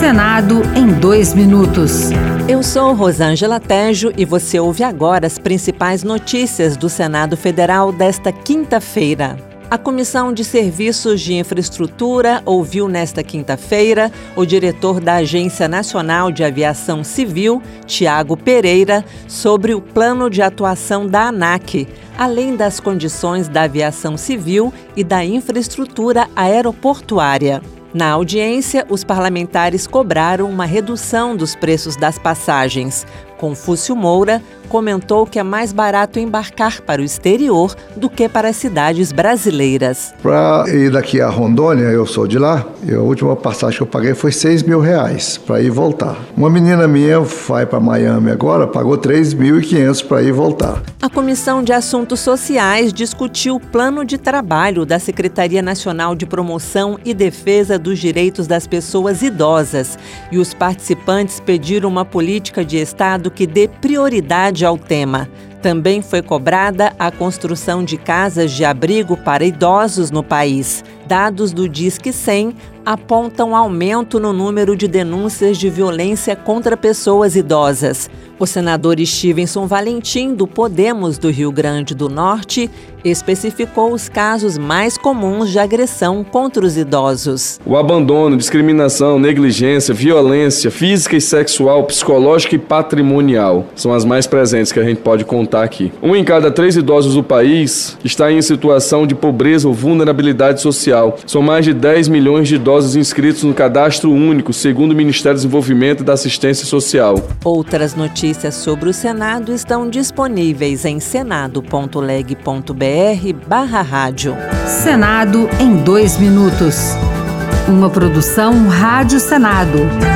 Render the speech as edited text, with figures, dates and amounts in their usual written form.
Senado em 2 minutos. Eu sou Rosângela Tejo e você ouve agora as principais notícias do Senado Federal desta quinta-feira. A Comissão de Serviços de Infraestrutura ouviu nesta quinta-feira o diretor da Agência Nacional de Aviação Civil, Tiago Pereira, sobre o plano de atuação da ANAC, além das condições da aviação civil e da infraestrutura aeroportuária. Na audiência, os parlamentares cobraram uma redução dos preços das passagens. Confúcio Moura comentou que é mais barato embarcar para o exterior do que para as cidades brasileiras. Para ir daqui a Rondônia, eu sou de lá, a última passagem que eu paguei foi R$6.000 para ir e voltar. Uma menina minha vai para Miami agora, pagou R$3.500 para ir e voltar. A Comissão de Assuntos Sociais discutiu o plano de trabalho da Secretaria Nacional de Promoção e Defesa dos Direitos das Pessoas Idosas e os participantes pediram uma política de Estado que dê prioridade ao tema. Também foi cobrada a construção de casas de abrigo para idosos no país. Dados do Disque 100 apontam aumento no número de denúncias de violência contra pessoas idosas. O senador Stevenson Valentim, do Podemos do Rio Grande do Norte, especificou os casos mais comuns de agressão contra os idosos. O abandono, discriminação, negligência, violência física e sexual, psicológica e patrimonial são as mais presentes que a gente pode contar aqui. 1 em cada 3 idosos do país está em situação de pobreza ou vulnerabilidade social. São mais de 10 milhões de idosos inscritos no Cadastro Único, segundo o Ministério do Desenvolvimento e da Assistência Social. Outras notícias sobre o Senado estão disponíveis em senado.leg.br/rádio. Senado em 2 minutos. Uma produção Rádio Senado.